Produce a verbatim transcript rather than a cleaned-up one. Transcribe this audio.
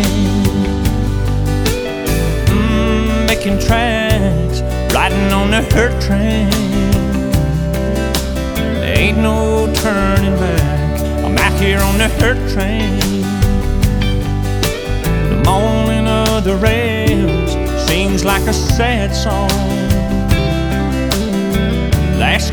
mm, Making tracks, riding on the hurt train. There ain't no turning back, I'm out here on the hurt train. The moaning of the rails seems like a sad song.